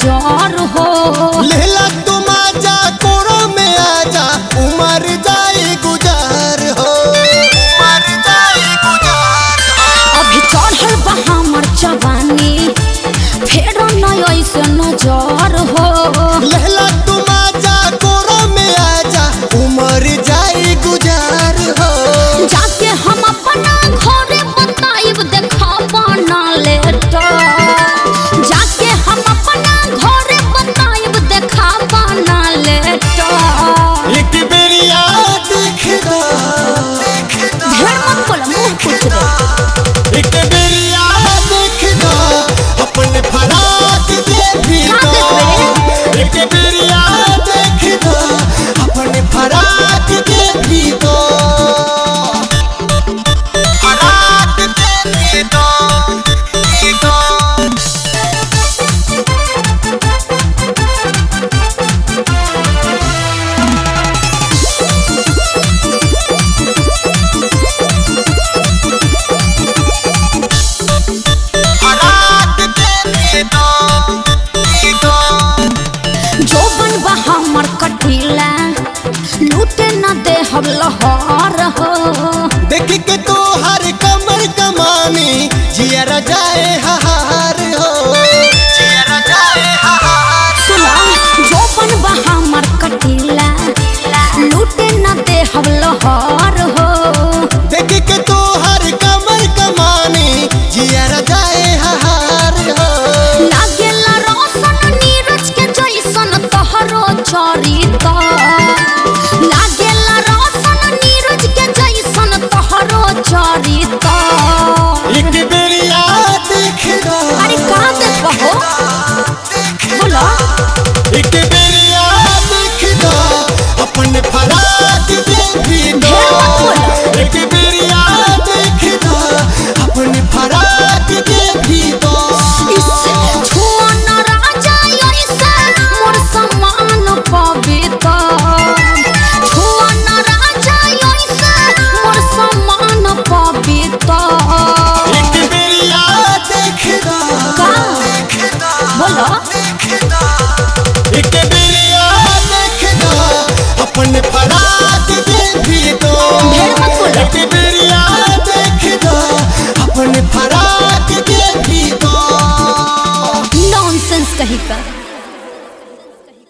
नजर हो। लेला तुम आजा कोरो में आजा उमर जाए गुजार हो, उमर जाए गुजार हो। अभी चढ़ल बा हमर जवानी फेर न ऐसे नजर हो। लेला तुम आजा कोरो में आजा उमर जाए गुजार हो। जाके हम अपना घरे बताइब देखा बना लेटा। जाके हम अपना घरे बताइब देखा बना लेटा। एक बेरिया देख दो, ढेर मत बोला मुंह कुछ दे। एक बेरिया देख दो अपने फराक के भी दो। एक बेरिया देख दो अपने फराक के भी दो, फराक के भी दो, भी दो। जो बनबा हमर कटीला लूटे न दे हम लहर हो। देख के तो हर कमर कमानी जियर जाए हार हो, जियर जाए हार। सुना जो बनबा हमर कटीला लूटे न दे हम लहर